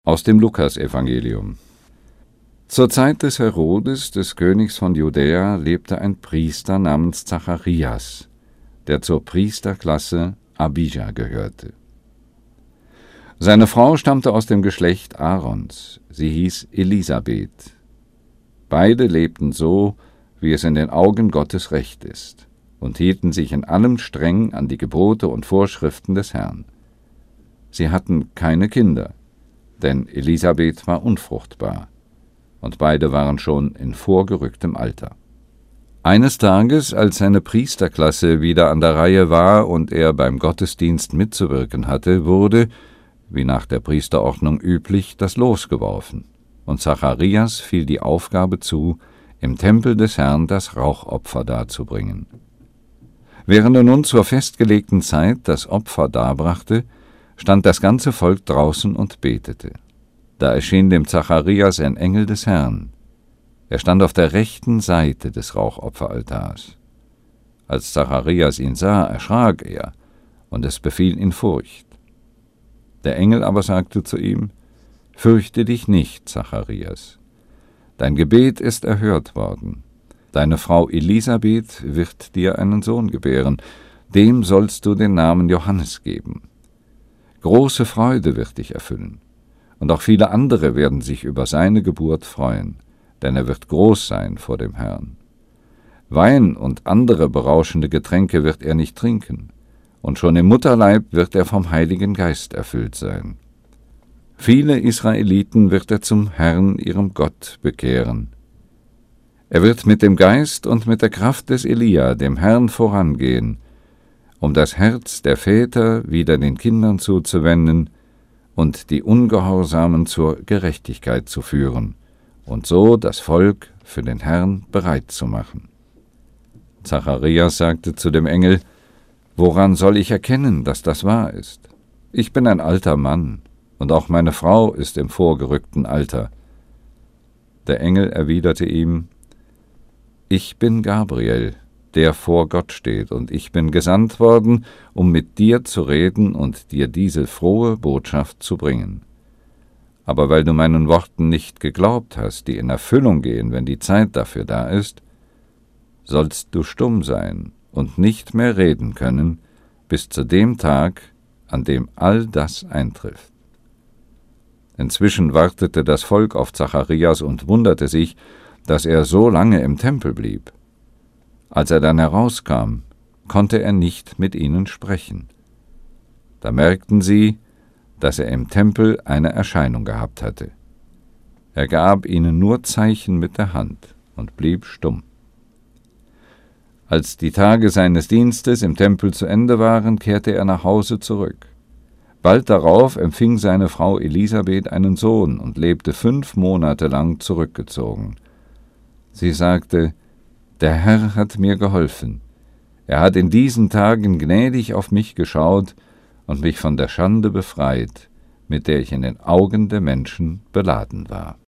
Aus dem Lukasevangelium. Zur Zeit des Herodes, des Königs von Judäa, lebte ein Priester namens Zacharias, der zur Priesterklasse Abija gehörte. Seine Frau stammte aus dem Geschlecht Aarons, sie hieß Elisabeth. Beide lebten so, wie es in den Augen Gottes recht ist, und hielten sich in allem streng an die Gebote und Vorschriften des Herrn. Sie hatten keine Kinder, denn Elisabeth war unfruchtbar, und beide waren schon in vorgerücktem Alter. Eines Tages, als seine Priesterklasse wieder an der Reihe war und er beim Gottesdienst mitzuwirken hatte, wurde, wie nach der Priesterordnung üblich, das Los geworfen, und Zacharias fiel die Aufgabe zu, im Tempel des Herrn das Rauchopfer darzubringen. Während er nun zur festgelegten Zeit das Opfer darbrachte, stand das ganze Volk draußen und betete. Da erschien dem Zacharias ein Engel des Herrn. Er stand auf der rechten Seite des Rauchopferaltars. Als Zacharias ihn sah, erschrak er, und es befiel ihn Furcht. Der Engel aber sagte zu ihm: »Fürchte dich nicht, Zacharias. Dein Gebet ist erhört worden. Deine Frau Elisabeth wird dir einen Sohn gebären, dem sollst du den Namen Johannes geben. Große Freude wird dich erfüllen, und auch viele andere werden sich über seine Geburt freuen, denn er wird groß sein vor dem Herrn. Wein und andere berauschende Getränke wird er nicht trinken, und schon im Mutterleib wird er vom Heiligen Geist erfüllt sein. Viele Israeliten wird er zum Herrn, ihrem Gott, bekehren. Er wird mit dem Geist und mit der Kraft des Elia dem Herrn vorangehen, um das Herz der Väter wieder den Kindern zuzuwenden und die Ungehorsamen zur Gerechtigkeit zu führen und so das Volk für den Herrn bereit zu machen.« Zacharias sagte zu dem Engel: »Woran soll ich erkennen, dass das wahr ist? Ich bin ein alter Mann, und auch meine Frau ist im vorgerückten Alter.« Der Engel erwiderte ihm: »Ich bin Gabriel, der vor Gott steht, und ich bin gesandt worden, um mit dir zu reden und dir diese frohe Botschaft zu bringen. Aber weil du meinen Worten nicht geglaubt hast, die in Erfüllung gehen, wenn die Zeit dafür da ist, sollst du stumm sein und nicht mehr reden können, bis zu dem Tag, an dem all das eintrifft.« Inzwischen wartete das Volk auf Zacharias und wunderte sich, dass er so lange im Tempel blieb. Als er dann herauskam, konnte er nicht mit ihnen sprechen. Da merkten sie, dass er im Tempel eine Erscheinung gehabt hatte. Er gab ihnen nur Zeichen mit der Hand und blieb stumm. Als die Tage seines Dienstes im Tempel zu Ende waren, kehrte er nach Hause zurück. Bald darauf empfing seine Frau Elisabeth einen Sohn und lebte 5 Monate lang zurückgezogen. Sie sagte: »Der Herr hat mir geholfen. Er hat in diesen Tagen gnädig auf mich geschaut und mich von der Schande befreit, mit der ich in den Augen der Menschen beladen war.«